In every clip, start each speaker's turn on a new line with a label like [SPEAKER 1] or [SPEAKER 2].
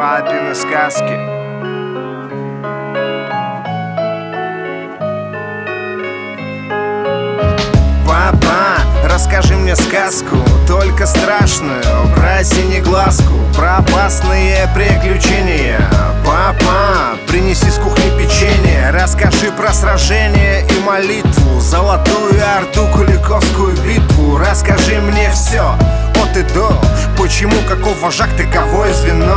[SPEAKER 1] Папины сказки. Папа, расскажи мне сказку, только страшную, про синеглазку, про опасные приключения. Папа, принеси с кухни печенье, расскажи про сражение и молитву, Золотую Орду, Куликовскую битву. Расскажи мне все от и до, почему, каков вожак, таковое звено.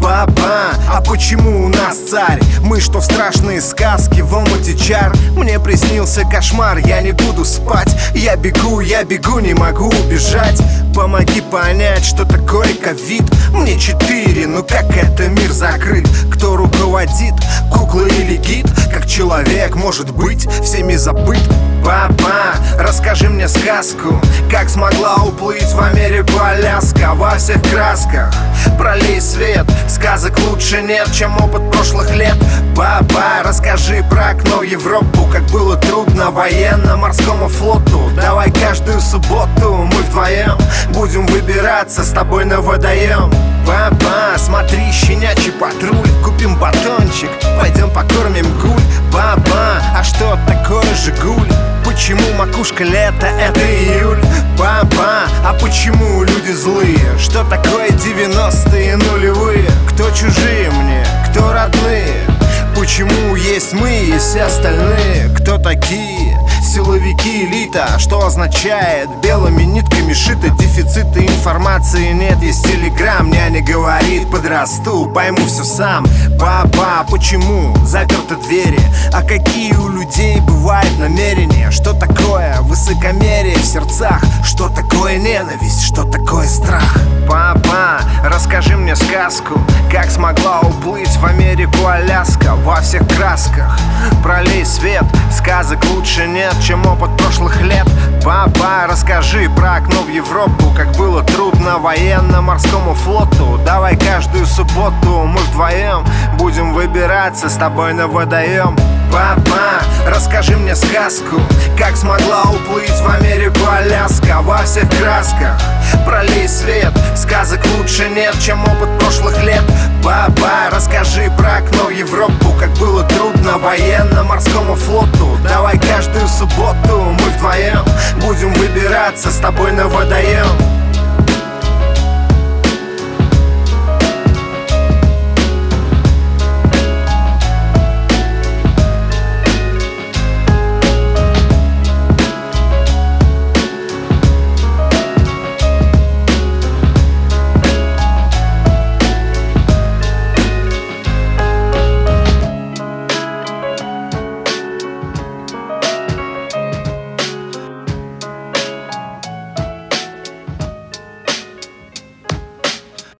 [SPEAKER 1] Папа, а почему у нас царь? Мы что, в страшные сказки, в омуте чар? Мне приснился кошмар, я не буду спать. Я бегу, не могу убежать. Помоги понять, что такое ковид. Мне 4, ну как это мир закрыт? Кто руководит, кукла или гид? Как человек может быть всеми забыт? Папа, расскажи мне сказку, как смогла уплыть в Америку Аляска. Во всех красках пролей свет, сказок лучше нет, чем опыт прошлых лет. Папа, расскажи про окно в Европу, как было трудно военно-морскому флоту. Давай каждую субботу мы вдвоем будем выбираться с тобой на водоем. Папа, смотри, щенячий патруль, купим батончик, пойдем покормим гуль. Папа, а что такое Жигуль? Почему макушка лета — это июль? Папа, а почему люди злые? Что такое 90-е нулевые? Кто чужие мне, кто родные? Почему есть мы и все остальные? Кто такие? Силовики, элита, что означает белыми нитками шито? Дефицита информации нет, есть телеграм. Няня говорит, подрасту, пойму все сам. Папа, почему заперты двери? А какие у людей бывают намерения? Что такое высокомерие в сердцах? Что такое ненависть? Что такое страх? Папа, расскажи мне сказку, как смогла уплыть в Америку Аляска. Во всех красках пролей свет, сказок лучше нет, чем опыт прошлых лет. Папа, расскажи про окно в Европу, как было трудно военно-морскому флоту. Давай каждую субботу мы вдвоем будем выбираться с тобой на водоем. Папа, расскажи мне сказку, как смогла уплыть в Америку Аляска. Во всех красках пролей свет, сказок лучше нет, чем опыт прошлых лет. Папа, расскажи про окно в Европу, как было трудно военно-морскому флоту. Давай каждую субботу мы вдвоем будем выбираться с тобой на водоем.